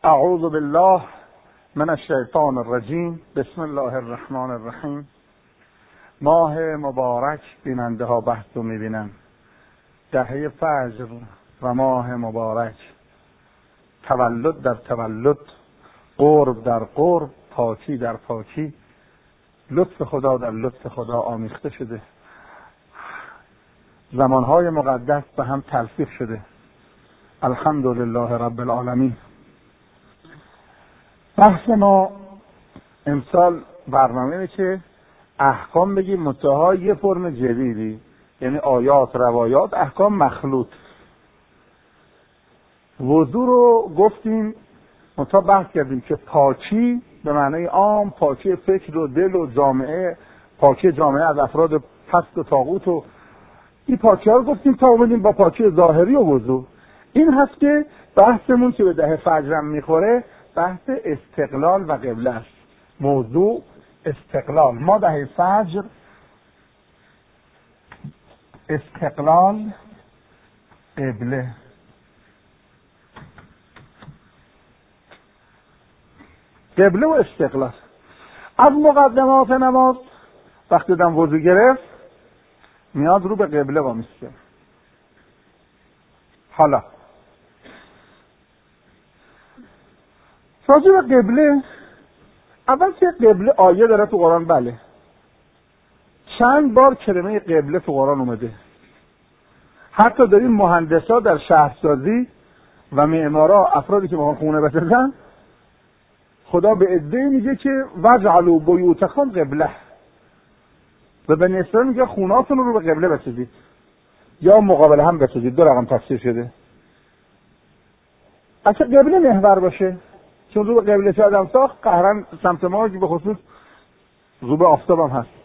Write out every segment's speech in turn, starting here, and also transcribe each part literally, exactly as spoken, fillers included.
اعوذ بالله من الشیطان الرجیم. بسم الله الرحمن الرحیم. ماه مبارک بیننده ها بحث رو میبینن. دهه فجر و ماه مبارک، تولد در تولد، قرب در قرب، پاکی در پاکی، لطف خدا در لطف خدا آمیخته شده. زمانهای مقدس به هم تلفیق شده. الحمدلله رب العالمین. بحث ما امسال برنامه اینه که احکام بگیم منتها یه فرم جدیدی، یعنی آیات، روایات، احکام مخلوط. وضو رو گفتیم، منتها بحث کردیم که پاکی به معنی عام، پاکی فکر و دل و جامعه، پاکی جامعه از افراد پست و طاغوت و این پاکی ها رو گفتیم تا اومدیم با پاکی ظاهری و وضو. این هست که بحثمون که به دهه فجرم میخوره بحث استقلال و قبله است. موضوع استقلال. ما دهه فجر استقلال قبله. قبله و استقلال. از مقدمات نماز وقتی دم وضو گرفت میاد رو به قبله با میسته. حالا راجع به قبله، اول که قبله آیه داره تو قرآن، بله چند بار کلمه قبله تو قرآن اومده. حتی داریم مهندسا در شهرسازی و معمارا، افرادی که میخوان خونه بسازن، خدا به عده‌ای میگه که وجعلوا بیوتکم قبله، و بنی اسرائیل میگه خونهاتون رو به قبله بسازید یا مقابل هم بسازید. دو رقم تفسیر شده. اصلا قبله محور باشه، چون رو به قبله چه آدم ساخت، قهرن سمت ما که به خصوص رو به آفتاب هم هست.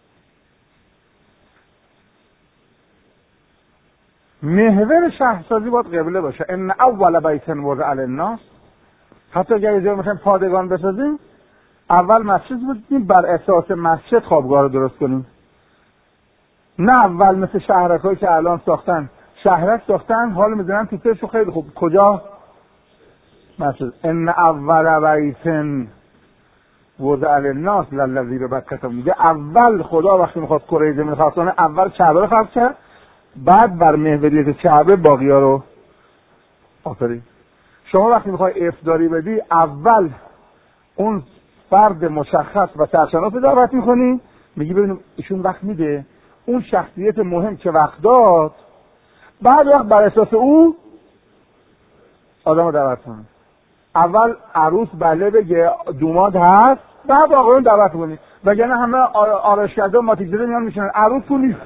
محور شهرسازی باید قبله باشه. ان اول بیت وضع للناس. حتی اگر یه جایی مثلا پادگان بسازیم، اول مسجد بودیم، بر اساس مسجد خوابگاه رو درست کنیم. نه اول مثل شهرکایی که الان ساختن، شهرک ساختن، حال میزنن توتهشو خیلی خوب. کجا؟ مسجد. ان اول بیت وضع للناس للذی ببکة. میگه اول خدا وقتی میخواد کره زمین خلق کنه، اول کعبه رو خلق کرد، بعد بر محوریت کعبه باقی‌ها رو آفرید. شما وقتی میخوای افطاری بدی، اول اون فرد مشخص و سرشناس رو دعوت میکنی، میگی ببینیم ایشون وقت میده، اون شخصیت مهم که وقت داد، بعد وقت بر اساس او آدم رو دعوت کنی. اول عروس بله بگه دوماد هست، بعد آقایون دعوت کنی. وگرنه همه آرایشگردا ماتیک زده میان میشنن عروس تو نیست.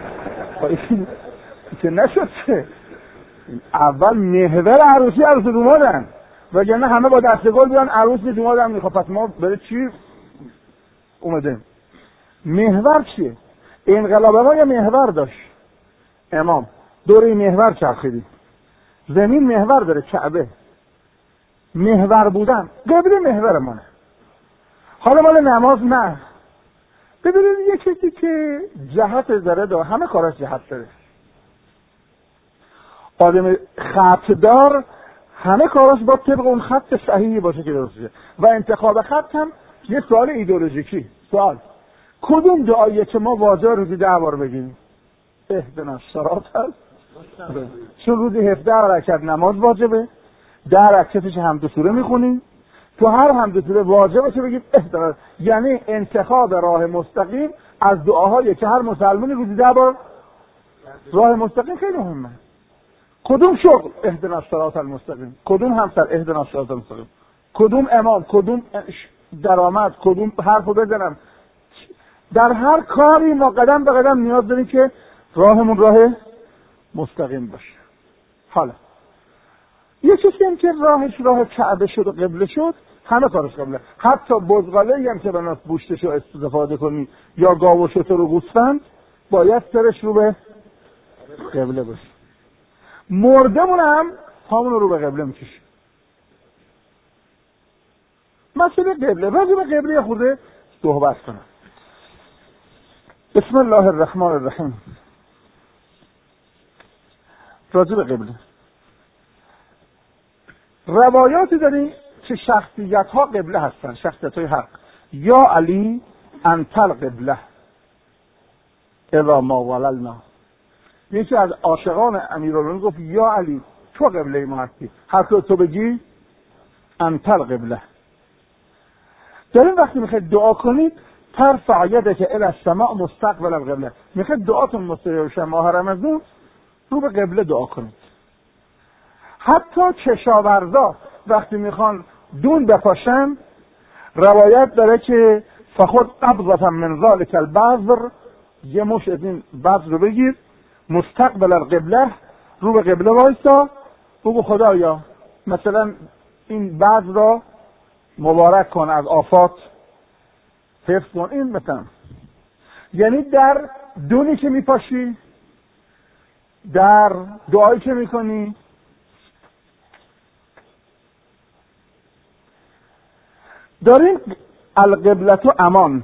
که نشد چه؟ اول محور عروسی عروس دومادن، وگرنه همه با دست گل بیان عروس دومادن میخواد. پس ما برای چی اومدیم؟ محور چیه؟ انقلاب ما یه محور داشت. امام دوره محور چرخیدیم. زمین محور داره، کعبه محور بودن، قبله محور منه. حالا مال نماز نه. ببینید یه کسی که جهت داره داره، همه کاراش جهت داره. آدم خطدار همه کاراش با طبق اون خط صحیحی باشه که درسته. و انتخاب خط هم یه سوال ایدئولوژیکی. سوال کدوم دعاییه که ما واجب روزی ده بار بگیم؟ اهدنا الصراط هست، چون روزی هفده رکعت نماز واجبه، ده رکعتش حمد سوره میخونیم، تو هر حمد سوره واجبه که بگیم اهدنا. یعنی انتخاب راه مستقیم از دعاهایی که هر مسلمانی روزی ده بار. راه مستقیم خیلی مهمه. کدوم شغل؟ اهدنا الصراط المستقیم. کدوم همسر؟ اهدنا الصراط المستقیم. کدوم امام؟ کدوم درآمد؟ کدوم حرفو بزنم؟ در هر کاری ما قدم به قدم نیاز داریم که راهمون راه مستقیم باشه. حالا یه چیزی هم که راهش راه کعبه شد و قبله شد، همه کارش قبله. حتی بزغاله هم که بناس بوشتش رو استفاده کنی یا گاو و شتر و گوسفند، باید سرش رو به قبله باشه. مردمون هم همون رو به قبله میکشه. مسئله قبله، راجع به قبله خورده صحبت کنم. بسم الله الرحمن الرحیم. راجع به قبله روایاتی داریم که شخصیت ها قبله هستن، شخصیت های حق. یا علی انت القبله اذا ما وللنا. یکی از عاشقان امیرالمومنین گفت یا علی تو قبله ما هستی، هر تو تو بگی انت القبله. داریم وقتی میخواید دعا کنید ترفع یدک الی السماء مستقبل القبله، میخواید دعاتون مستقبل بشه ماه رمضان رو به قبله دعا کنید. حتی کشاورزا وقتی میخوان دون بپاشن روایت داره که فخذ قبضة من ذلك البذر، یه مش از این بذر رو بگیر مستقبل القبله، رو به قبله وایسا، بگو خدایا مثلا این بذر را مبارک کن، از آفات حفظ کن. این مثلا یعنی در دونی که میپاشی، در دعایی که میکنی، داریم القبلة امان،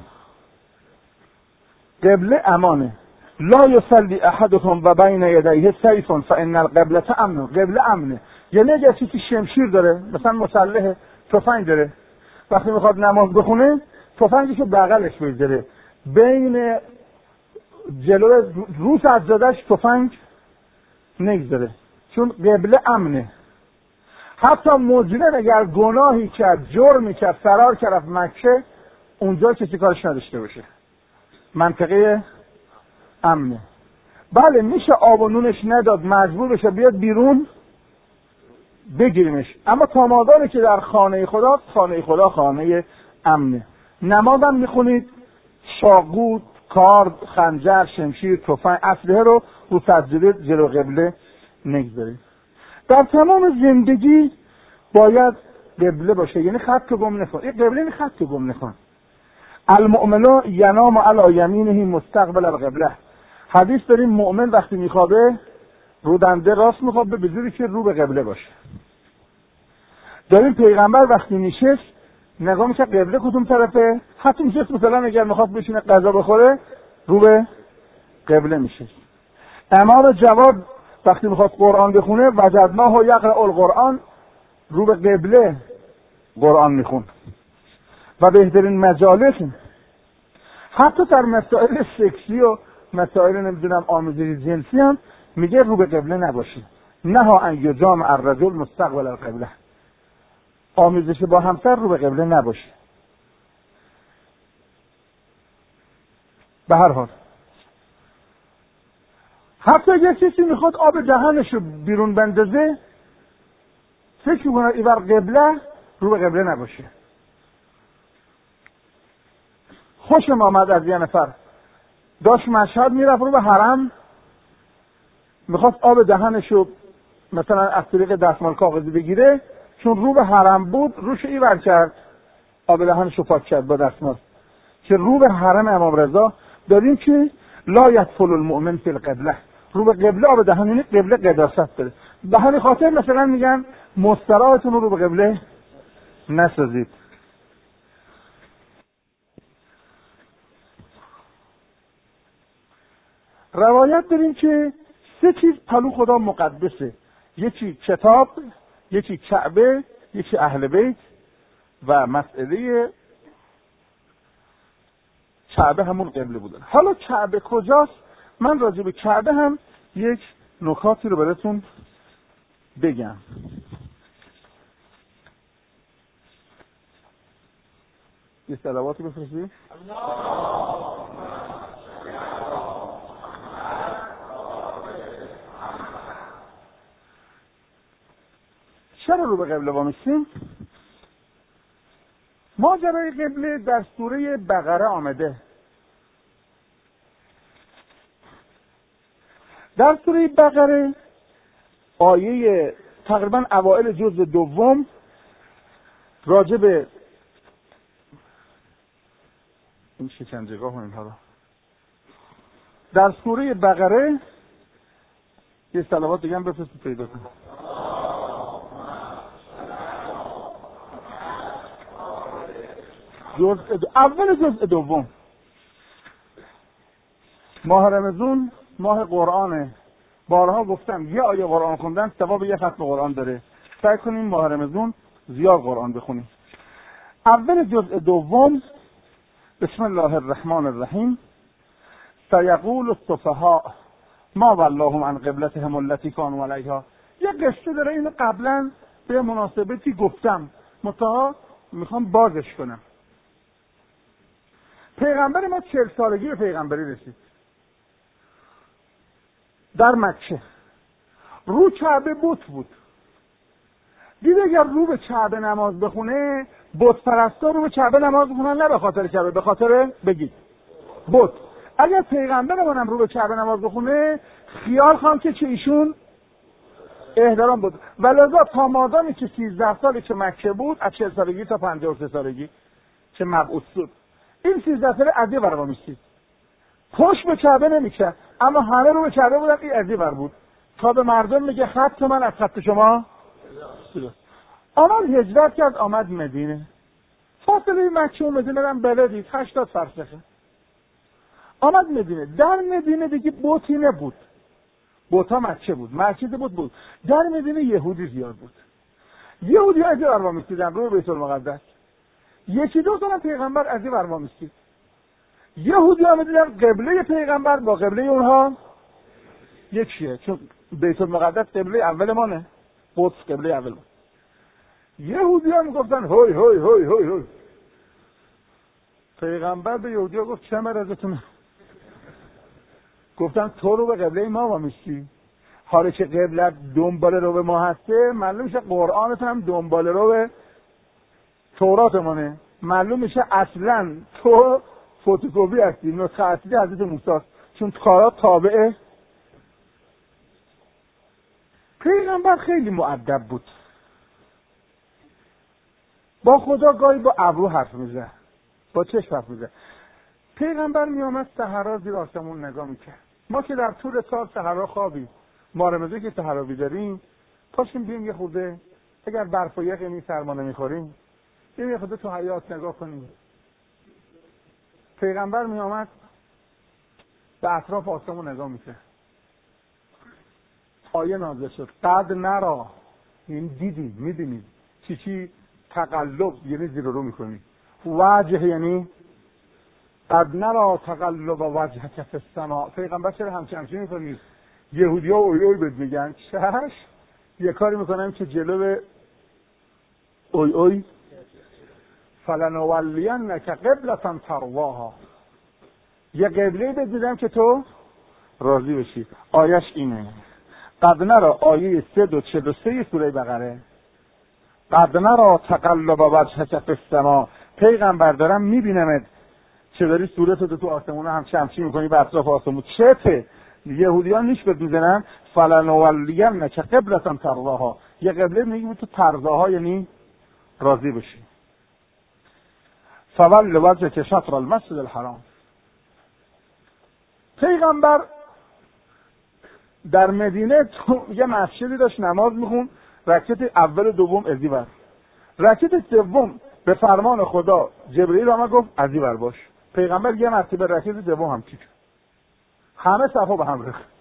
قبله امانه. لا یصلی احدکم و بین یدیه سیف فان القبلة امن. قبله امنه، یعنی اگه کسی شمشیر داره، مثلا مسلح تفنگ داره، وقتی میخواد نماز بخونه تفنگش رو بغلش بذاره، بین جلو روس از زدش تفنگ نگذاره، چون قبله امنه. حتی مجرم اگر گناهی کرد، جرمی کرد، فرار کرد از مکه، اونجا کسی کارش نداشته باشه، منطقه امنه. بله میشه آب و نونش نداد، مجبور بشه بیاد بیرون بگیریمش، اما تا مادامی که در خانه خدا، خانه خدا خانه امنه. نماز هم میخونید شاقو، کارد، خنجر، شمشیر، تفنگ، اسلحه رو رو سجاده جلو قبله نگذارید. در تمام زندگی باید قبله باشه، یعنی خط گم نکن. این قبله این خط گم نکن. المؤمن ینام علی یمینه مستقبل القبله. حدیث داریم مؤمن وقتی میخوابه رو دنده راست میخوابه به جوری که رو به قبله باشه. داریم پیغمبر وقتی نشست نگاه میشه قبله کدوم طرفه، حتی میشه مثلا اگر میخواد بشینه غذا بخوره رو به قبله میشه. امام جواد وقتی میخواد قرآن بخونه وجدناه یقرأ القرآن، رو به قبله قرآن میخون. و بهترین مجالس حتی در مسائل سکسی و مسائل نمیدونم آمیزش جنسی هم میگه رو به قبله نباشی. نها ان یجامع الرجل مستقبل القبله. آمیزش با همسر رو به قبله نباشی. به هر حال حتی اگه کسی میخواد آب دهنشو بیرون بندازه فکر کنه ای بر قبله، رو به قبله نباشه. خوشم آمد از یه نفر داشت مشهد میرفت رو به حرم، میخواست آب دهنشو مثلا از طریق دستمال کاغذی بگیره، چون رو به حرم بود روش ایور کرد، آب دهنشو پاک کرد با دستمال. که رو به حرم امام رضا داریم که لا یدخل المؤمن فی القبله، رو به قبله آب دهن، یعنی قبله قداست داره. به همین خاطر مثلا میگن مستراحتون رو به قبله نسازید. روایت داریم که سه چیز پلو خدا مقدسه، یکی کتاب، یکی کعبه، یکی اهل بیت. و مسئله کعبه همون قبله بودن. حالا کعبه کجاست؟ من راجع به کعبه هم یک نکاتی رو براتون بگم. یه صلواتی بفرستید. چرا رو به قبله وامیستیم؟ ماجرای قبله در سوره بقره آمده. در سوره بقره آیه تقریبا اوائل جزء دوم راجع به این شکنجهگاه و اینها رو در سوره بقره یه صلوات دیگه هم بفرستید پیدا کنید. جزء دو... اول جزء دوم. ماه رمضان ماه قرآنه. بارها گفتم یه آیه قرآن خوندن ثواب یه ختم قرآن داره. سعی کنیم ماه رمضان زیاد قرآن بخونیم. اول جزء دوم، بسم الله الرحمن الرحیم. سیقول السفهاء ما ولاهم عن قبلتهم التي كانوا علیها. یه قصه داره، اینو قبلا به مناسبتی گفتم، متا میخوام بازش کنم. پیغمبر ما چهل سالگی به پیغمبری رسید در مکه. رو کعبه بت بود. دید اگر رو به کعبه نماز بخونه، بت پرستا رو به کعبه نماز بخونن، نه به خاطر کعبه، به خاطر بگید بت. اگر پیغمبر منم رو به کعبه نماز بخونه، خیال خواهم که چه ایشون احترام بود. ولذا تا مادامی که سیزده سالی که مکه بود، از چهل سالگی تا پنجاه و سه سالگی که مبعوث شد، این سیزده ساله از یه ور می‌ایستید، پشت به کعبه نمی‌کرد، اما همه رو به کعبه بودن، این از یه ور بود، تا به مردم میگه خط من از خط شما. آمد هجرت کرد، آمد مدینه. فاصله مکه و مدینه هم بلدید هشتاد فرسخه. آمد مدینه. در مدینه دیگه بتی نبود، بوتا مکه بود، مرکز بود بود. در مدینه یهودی زیاد بود. یهودی از این وروا می‌ایستادن روی بیت المقدس. یکی دو تا پیغمبر از این وروا می‌ایستاد. یهودی ها می‌دیدن قبله پیغمبر با قبله اونها یکیه، چون بیت المقدس قبله اول مانه، قدس قبله اول ما. یهودی ها میگفتن هوی هوی هوی هوی هوی. پیغمبر به یهودی ها گفت چه مرضتونه؟ گفتن تو رو به قبله ما وامیستی، حالا که قبله دنبال رو به ما هسته، معلوم میشه قرآنتون هم دنبال رو به تورات مانه، معلوم میشه اصلا تو فتوکپی هستی، نسخه اصلی حضرت موسی است، چون کارات تابع. پیغمبر خیلی مؤدب بود، با خدا گاهی با ابرو حرف میزد، با چشم حرف میزد. پیغمبر میامد صحرا زیر آسمون نگاه میکرد. ما که در طول سال صحرا خوابیم، ما رمضان که صحراوی داریم، پاشیم بیم یه خورده، اگر برف و یخی سرما نمیخوریم، یه خورده تو حیات نگاه کنیم. پیغمبر میامد به اطراف آسمون نگاه میکرد. آیه نازل شد قد نرا، این دیدی، میدونی چی چی تقلب، یعنی زیر رو میکنی. وجه یعنی قد نرا تقلب وجهک فی السماء. پیغمبر چرا همچین همچین میکنی؟ یهودی ها اوی اوی بهت میگن، چش یه کاری میکنم که جلو اوی اوی فلنولینک قبلة ترضاها، یه قبله بهت میدم که تو راضی بشی. آیش اینه، قد نرا، آیه صد و چهل و سه سوره بقره. قد نرا تقلب وجهک فی السماء. پیغمبر دارم میبینمت چه داری صورتت تو آسمون هم چمچی میکنی به اطراف آسمون. چته؟ یهودیان نیش بهت میزنن فلنولینک قبلة ترضاها، یه قبله میگیم تو ترضاها یعنی راضی بشی. فول وجهک شطر المسجد الحرام. پیغمبر در مدینه تو یه مسجدی داشت نماز میخون، رکعت اول و دوم ازی بر، رکعت سوم به فرمان خدا جبرئیل آمد گفت ازی بر باش. پیغمبر یه مرتبه رکعت دوم هم چیک، همه صفا به هم ریخت.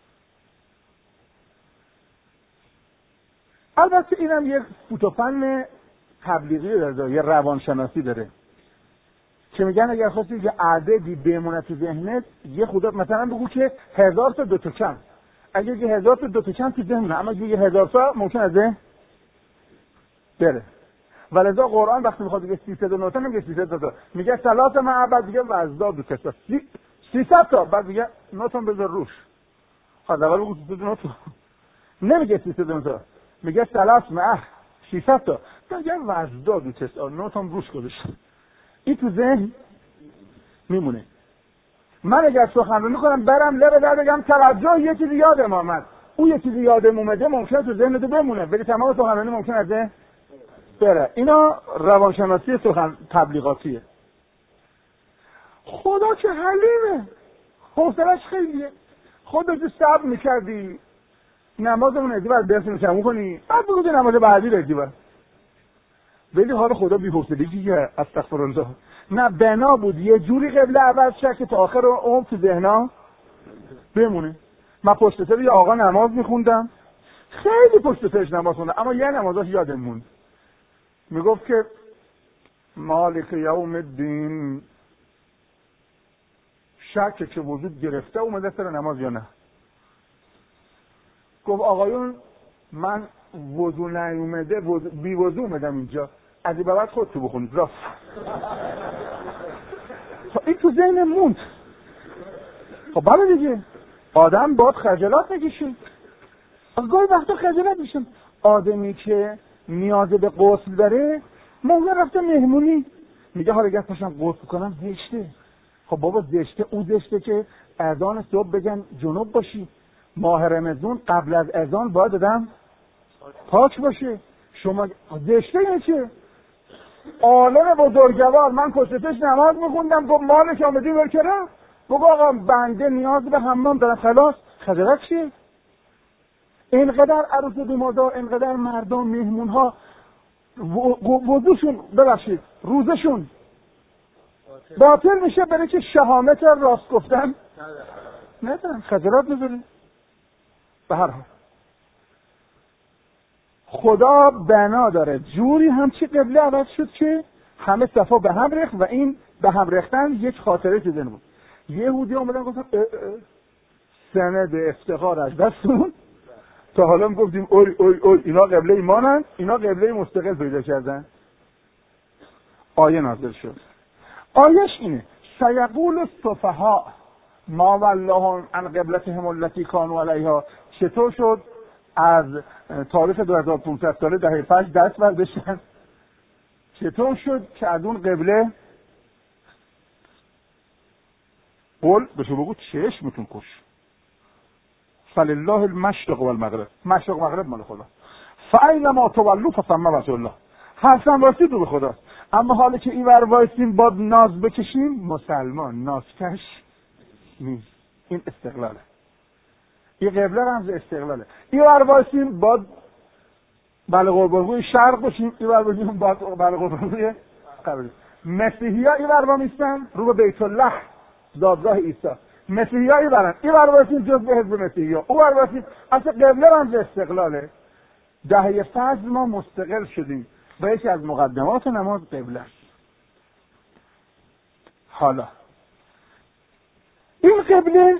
البته اینم یه فوتوفن تبلیغی داره، یه روانشناسی داره که میگن اگر خواستی که عددی بمونه تو ذهنت، یه خدا مثلا بگو که هزار تا دو تا کم، اگه یه هزار تا دو تا کم تو ذهنه، اما یه هزار تا ممکن از ذهن بره. ولذا قرآن وقتی میخواد بگه سیصد و نه تا نمیگه سیصد تا، میگه ثلاث مع بعد دیگه وزداد دو کسا سیصد تا، بعد میگه نوتون بذار روش، خواهد اول بگو سیصد و نه تا، نمیگه سیصد و نه تا، میگه ثلاث مع ششصد تا، میگه وزداد دو کسا نوتون روش گذاشت. این تو ذهن میمونه. من اگر سخنرانی کنم برم لب در بگم توجه یه چیزی یادم آمد، اون یه چیزی یادم اومده ممکنه تو ذهنت بمونه، ولی تمام سخنرانی ممکنه از ذهن بره. اینا روانشناسی سخن تبلیغاتیه. خدا که حلیمه، حوصله‌اش خیلیه. خودت صبر میکردی نمازمون ادی بعد برسیم کمو کنی، بعد بگو که نماز بعدی ردی بعد، ولی حالا خدا بی حوصلگی که استغفر الله، نه بنا بود یه جوری قبله عوض شد که تا آخر عمر تو ذهنا بمونه. من پشت سر یه آقا نماز میخوندم، خیلی پشت سرش نماز خونده، اما یه نمازاش یادم موند. میگفت که مالک یوم الدین شک که وجود گرفته اومده سر نماز یا نه. گفت آقایون من وضو نیومده، بی وضو اومدم اینجا، از این بعد خود تو بخونید راست. این تو ذهن موند. خب بله دیگه، آدم باید خجالت نکشه. گاهی وقتا خجالت میشم. آدمی که نیاز به غسل داره، موقع رفته مهمونی میگه حالا گفت پاشم غسل کنم، زشته. خب بابا زشته، او زشته که اذان صبح بگن جنوب باشی. ماه رمضان قبل از اذان باید دادم پاک باشه. شما زشته یه چه؟ عالم بزرگوار من کشتش نماز میخوندم، گفت مالک آمدی ورکره، گفت آقا بنده نیاز به حمام دارم، خلاص. خجالت چیه؟ اینقدر عروس بیمادار، اینقدر مردم مهمون ها وضوشون ببخشید روزشون باطل میشه برای که شهامت راست گفتن ندارن، خجالت نداره. به هر حال خدا بنا داره جوری همچی قبله عوض شد که همه صفا به هم ریخت و این به هم ریختن یک خاطره تو ذهن بود. یهودی اومدن گفتن سند افتخار از دستون، تا حالا هم گفتیم اوی اوی اوی اینا قبله ایمانن، اینا قبله مستقل پیدا کردن. آیه نازل شد. آیش اینه سیقول السفهاء ما ولاهم عن قبلتهم التي كانوا علیها. چطور شد از تاریخ دو هزار و پانصد ساله دهه فجر دست برداشتن؟ چطور شد که از اون قبله قول بهشو بگو چشمتون کش. فلله المشرق والمغرب، مشرق و مغرب مال خدا. فاینما تولوا فثم وجه الله. حسن واسطی تو به خداست. اما حالا که این ور وایسیم با ناز بکشیم، مسلمان نازکش نیست. این استقلاله. این قبله رمز استقلاله. این ور وایسیم با بله قربانگوی شرق بشیم، این ور وایسیم با بله قربانگوی غرب. مسیحی‌ها این ور وامیستن رو به بیت الله، دادگاه عیسی. مسیحی‌ها این برن، این ور وایسیم جز به حزب مسیحی‌ها، اون ور وایسیم. اصلا قبله رمز استقلاله. دهه فجر ما مستقل شدیم و یکی از مقدمات نماز قبله. حالا این قبله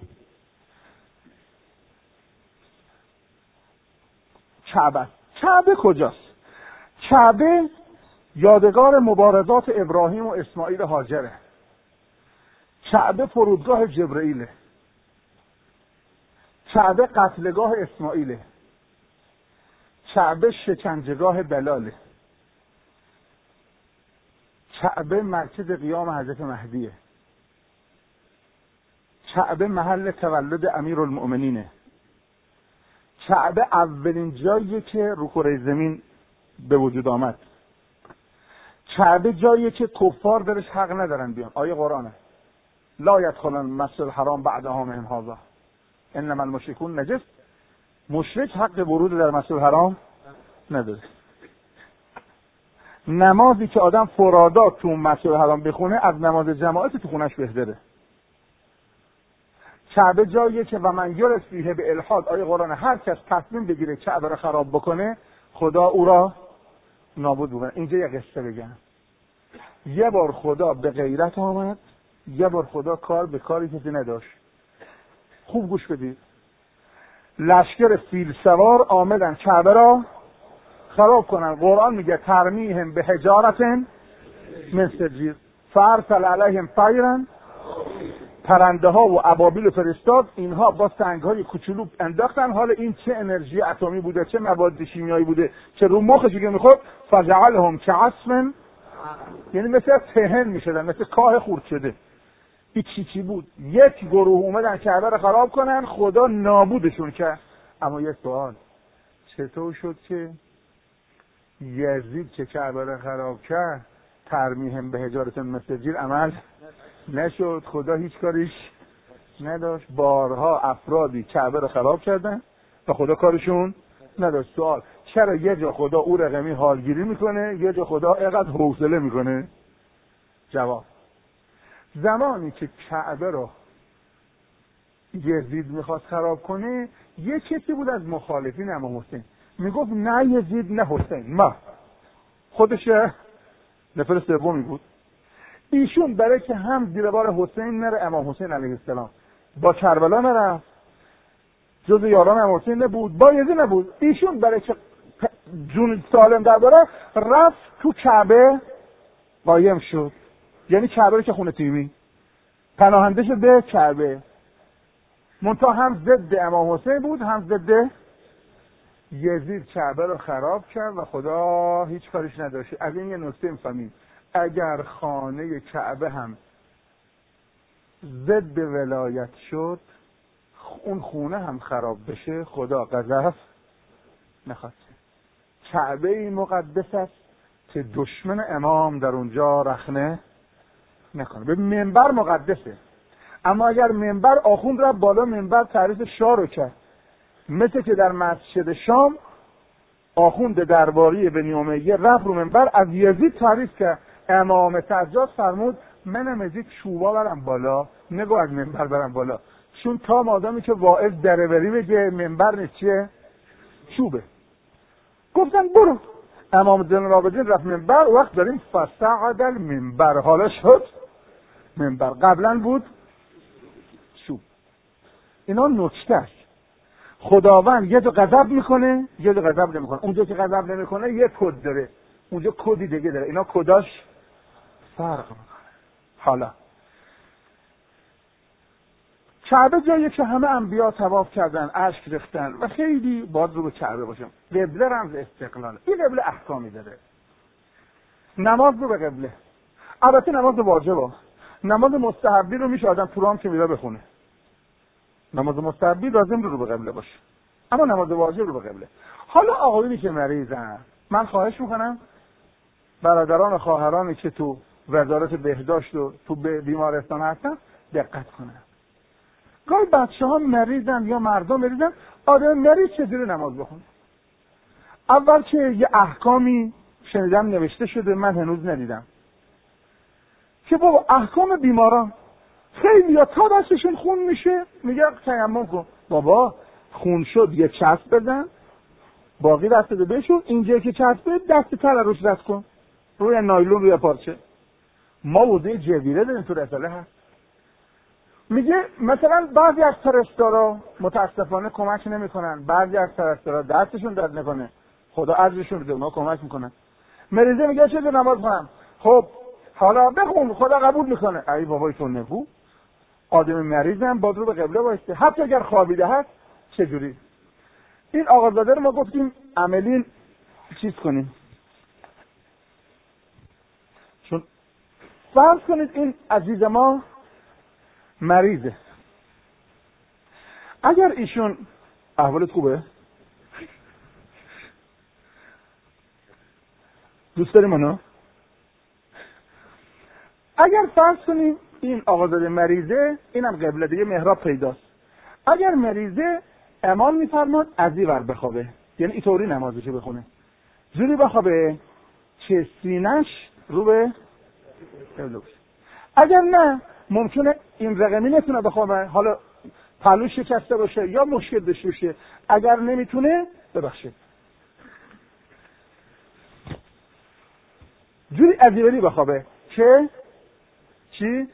کعبه. کعبه کجاست؟ کعبه یادگار مبارزات ابراهیم و اسماعیل هاجره. کعبه فرودگاه جبرئیله. کعبه قتلگاه اسماعیله. کعبه شکنجهگاه بلاله. کعبه مرکز قیام حضرت مهدیه. کعبه محل تولد امیرالمؤمنینه. کعبه اولین جاییه که رو کره زمین به وجود آمد. کعبه جاییه که کفار درش حق ندارن بیان. آیه قرآنه لا یدخلن المسجد الحرام بعد عامهم هذا انما المشركون نجس. مشرک حق ورود در مسجد الحرام نداره. نمازی که آدم فرادا تو مسجد الحرام بخونه از نماز جماعت تو خونش بهتره. کعبه جاییه که و من یرس فیه به الحاد، آیه قرآن، هر کس تصمیم بگیره کعبه رو خراب بکنه خدا او را نابود بکنه. اینجا یه قصه بگم. یه بار خدا به غیرت آمد، یه بار خدا کار به کاری کسی نداشت. خوب گوش بدید. لشکر فیل سوار آمدن کعبه را خراب کنن. قرآن میگه ترمیهم به حجارت من سجیل فارسل علیهم طیرا، پرنده ها و ابابیل فرستاد، اینها با سنگ های کوچولو انداختن. حالا این چه انرژی اتمی بوده، چه مواد شیمیایی بوده که رو مخش دیگه میخورد، فجعلهم کعصف، یعنی مثل پهن میشدن، مثل کاه خورد شده. این چی چی بود؟ یک گروه اومدن کعبه رو خراب کنن، خدا نابودشون کرد. اما یک سوال، چطور شد که یزید که کعبه رو خراب کرد ترمیهم به حجارت مسجیل عمل نشد؟ خدا هیچ کاریش نداشت. بارها افرادی کعبه رو خراب کردن و خدا کارشون نداشت. سوال، چرا یه جا خدا او رقمی حالگیری میکنه، یه جا خدا اینقدر حوصله میکنه؟ جواب، زمانی که کعبه رو یزید میخواست خراب کنه، یه کسی بود از مخالفین امام حسین میگفت نه یزید نه حسین، ما خودش نفر سومی بود. ایشون برای که هم زیر بار حسین نره، امام حسین علیه السلام با کربلا نرفت، جز یاران امام حسین نبود، با یزید نبود، ایشون برای که جون سالم درباره رفت تو کعبه قایم شد. یعنی کعبه رو که خونه تیمی پناهنده شد به کعبه، منتها هم ضد امام حسین بود هم ضد یزید. کعبه رو خراب کرد و خدا هیچ کارش نداشت. از این یه نکته می‌فهمیم اگر خانه کعبه هم ضد ولایت شد، اون خونه هم خراب بشه، خدا غضب نخواد. کعبه این مقدس است که دشمن امام در اونجا رخنه نکنه. به منبر مقدسه، اما اگر منبر آخوند رفت بالا منبر تعریف شاه رو کرد، مثل که در مسجد شام آخوند درباری بنی امیه رفت رو منبر از یزید تعریف کرد، امام سجاد فرمود منم از یک چوبا برم بالا، نگو از منبر برم بالا، چون تا مادامی که واعظ دربری بگه منبر نیست چیه؟ چوبه. گفتن برو. امام زین العابدین رفت منبر، وقت داریم فصعد المنبر، حالا شد منبر، قبلا بود چوب. اینا نکته است. خداوند یه جا غضب میکنه یه جا غضب نمیکنه. اونجا که غضب نمیکنه یه کد داره، اونجا کدی دیگه داره. اینا کداش فرق میکنه. حالا کعبه جایی که همه انبیا طواف کردن، اشک ریختن و خیلی باید رو به کعبه باشم. قبله رمز استقلال. این قبله احکامی داره. نماز رو به قبله. البته نماز واجبه. نماز مستحبی رو میشه آدم تو راه که میره بخونه. نماز مستحبی لازم رو به قبله باشه، اما نماز واجب رو به قبله. حالا آقایونی که مریضن، من خواهش میکنم برادران و خواهرانی که تو وزارت بهداشت و تو بیمارستان هستن دقت کنن. گاهی بچه ها مریضن یا مردم مریضن، آدم مریض چجوری نماز بخونه؟ اول که یه احکامی شنیدم نوشته شده، من هنوز ندیدم، که بابا احکام بیماران خیلی یا تا دستشون خون میشه میگه تیمم کن. بابا خون شد یه چسب بزن، باقی دست ده بشون، اینجا که چسبه دست تر روش رد کن، روی نایلون روی پارچه. ما وضعی جبیره داریم تو رساله هست. میگه مثلا بعضی از پرستارا متاسفانه کمک نمیکنن، بعضی از پرستارا دستشون درد نکنه، خدا اجرشون بده، اونا کمک میکنن. مریضه میگه چه نماز کنم؟ خب حالا بخون خدا قبول میکنه. ای بابای تو نگو. آدم مریضم با رو به قبله وایسته، حتی اگر خوابیده هست چجوری؟ این آقازاده رو ما گفتیم عملی چیز کنیم، چون فرض کنید این عزیز ما مریضه، اگر ایشون احوالت خوبه؟ دوست داری منو؟ اگر فرض کنیم این آقازاده مریضه، اینم قبله دیگه محراب پیداست، اگر مریضه امام میفرماد از این ور بخوابه، یعنی اینطوری نمازشو بخونه، جوری بخوابه که سینش رو به قبله باشه. اگر نه ممکنه این رقمی نتونه بخوابه، حالا پلوش شکسته باشه یا مشکل داشته باشه، اگر نمیتونه ببخشید جوری ازیوری بخوابه که چی؟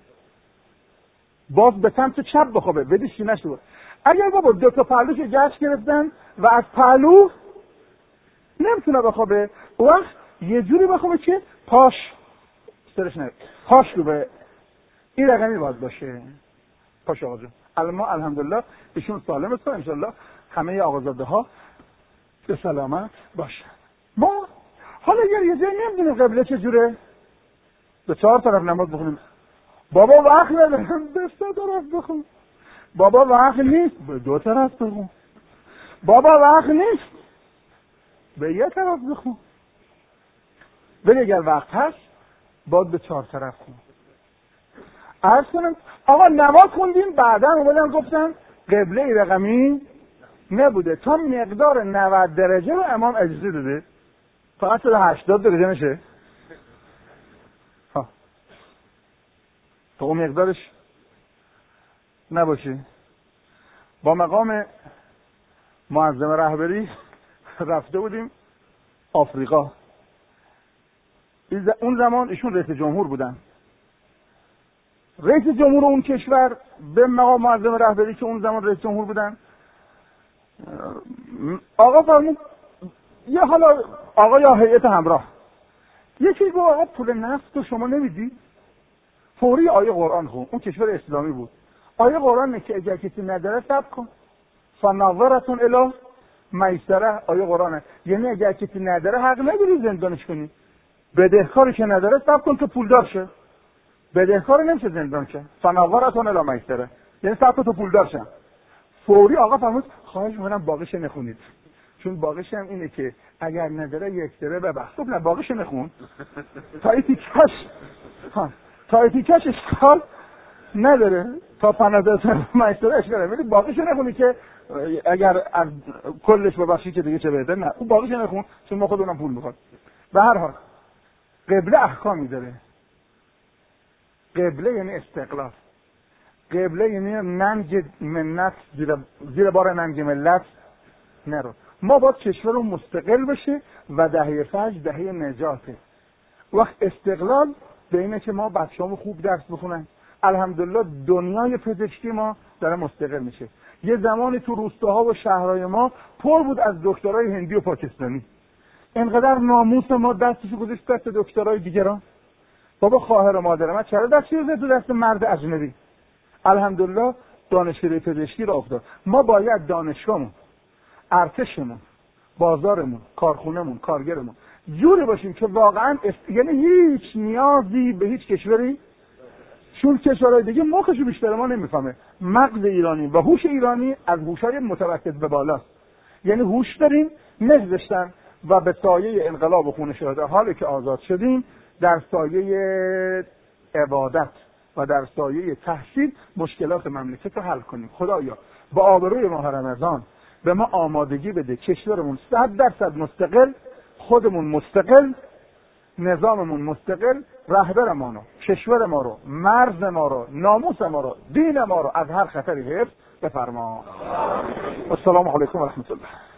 باز به سمت چپ بخوابه، بدی سینه‌ش رو. اگر بابا دو تا پهلوش جشن گرفتن و از پهلو نمیتونه بخوابه، وقت یه جوری بخوابه که پاش سرش نره، پاش رو به این رقمی باز باشه. پاش آقا جون الان الحمدلله ایشون سالم است، انشالله همه آقازاده ها به سلامت باشن. ما حالا یه جایی نمیدونیم قبله چجوره، به چهار طرف نماز بخونیم. بابا وقت ندارم به سه طرف بخون. بابا وقت نیست به دو طرف بخون. بابا وقت نیست به یه طرف بخون. ولی اگر وقت هست باید به چهار طرف خون. عرض کنم آقا نماز خوندیم، بعدا اومدن گفتن قبله رقمی نبوده، تا مقدار نود درجه رو امام اجازه داده، فقط شده هشتاد درجه نشه. ها تا اون مقدارش نباشه. با مقام معظم رهبری رفته بودیم آفریقا. اون زمان ایشون رئیس جمهور بودن. رئیس جمهور اون کشور به مقام معظم رهبری که اون زمان رئیس جمهور بودن آقا فرمود یه حالا آقا یا هیئت همراه یکی گفت آقا پول نفت رو شما نمیدی؟ فوری آیه قرآن خون. اون کشور اسلامی بود. آیه قرآن نه که اگر کسی نداره صبر کن فناظرتون الی میسره. آیه قرآنه یعنی اگر کسی نداره حق نداری زندانش کنی. بدهکاری که نداره صبر کن که پولدار شه. بدهکار نمیشه زندان شه. فناظرتون الی میسره یعنی صبر کن تو پولدار شه. فوری آقا فرمود خواهش می‌کنم باقیش نخونید، چون باقیش هم اینه که اگر نداره یک دره ببخش. خب نه باقیش نخون تا ایتیکش ها تا ایتیکش اشکال نداره تا فناظرتون میسره اشکال نداره. ولی باقیش نخونی که اگر از کلش ببخشی که دیگه چه بهتر. نه اون باقیش نخون چون ما خودمون پول می‌خواد. به هر حال قبله احکامی داره. قبله یعنی استقلال. قبله یعنی ننج منت زیر, زیر بار ننج ملت نرو. ما باید کشورمون مستقل بشه و دهه فجر دهه نجاته. وقت استقلال به اینه که ما بچه‌هامون خوب درس بخونن. الحمدلله دنیای پزشکی ما داره مستقل میشه. یه زمانی تو روستاها و شهرهای ما پر بود از دکترای هندی و پاکستانی. اینقدر ناموس ما دستشو گذاشت دست دکترای دیگران. بابا خواهر و مادر من چرا دستشو گذاشت تو دست مرد اجنبی؟ الحمدلله دانشکده پزشکی را افتاد. ما باید دانشگاهمون، ارتشمون، بازارمون، کارخونهمون، کارگرمون جوری باشیم که واقعا است... یعنی هیچ نیازی به هیچ کشوری، چون کشورهای دیگه مخشو بیشتر ما نمیفهمه. مغز ایرانی و هوش ایرانی از هوش‌های متوسط به بالاست. یعنی هوش داریم نزدشتن و به سایه انقلاب و خون شهدا حالی که آزاد شدیم در سایه عبادت و در سایه تحصیل مشکلات مملکت رو حل کنیم. خدایا با آبروی ماه رمضان به ما آمادگی بده کشورمون صد درصد مستقل، خودمون مستقل، نظاممون مستقل، رهبر ما رو، کشور ما رو، مرز ما رو، ناموس ما رو، دین ما رو از هر خطری حفظ بفرما. السلام علیکم و رحمت الله.